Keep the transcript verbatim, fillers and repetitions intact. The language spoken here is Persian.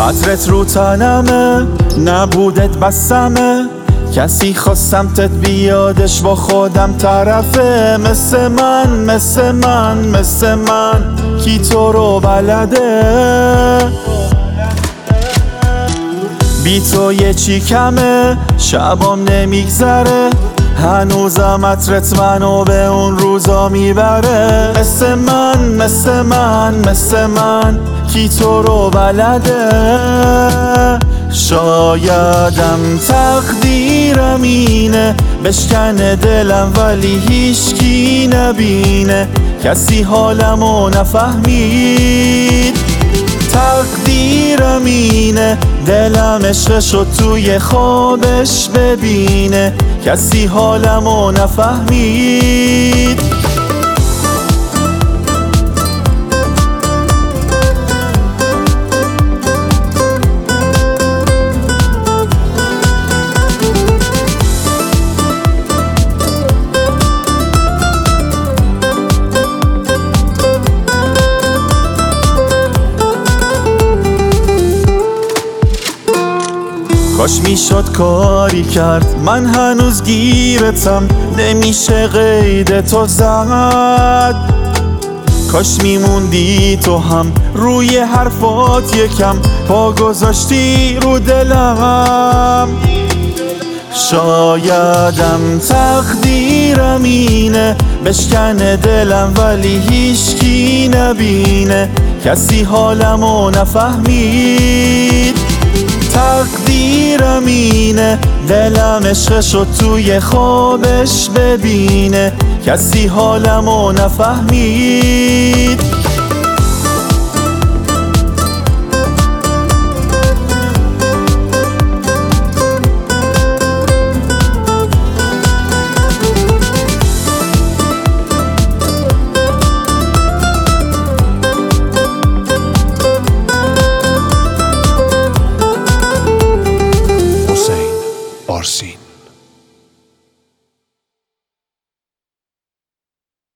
قطرت رو تنمه، نبودت بسمه، کسی خواست سمتت بیادش با خودم طرفه. مثل من مثل من مثل من کی تو رو بلده؟ بی تو یه چی کمه، شبام نمیگذره، هنوزم عطرت منو به اون روزا میبره. مثل من مثل من مثل من کی تو رو بلده؟ شایدم تقدیرم اینه بشکنه دلم ولی هیچکی نبینه، کسی حالمو نفهمید. تقدیرم اینه دلم عشقشو توی خوابش ببینه، کسی حالمو نفهمید. کاش میشد کاری کرد، من هنوز گیرتم، نمیشه قید تو زد. کاش میموندی تو هم روی حرفات یکم پا گذاشتی رو دلم. شایدم تقدیرم اینه بشکنه دلم ولی هیچکی نبینه، کسی حالمو نفهمید. تقدیرم اینه دلم عشقشو توی خوابش ببینه، کسی حالمو نفهمید.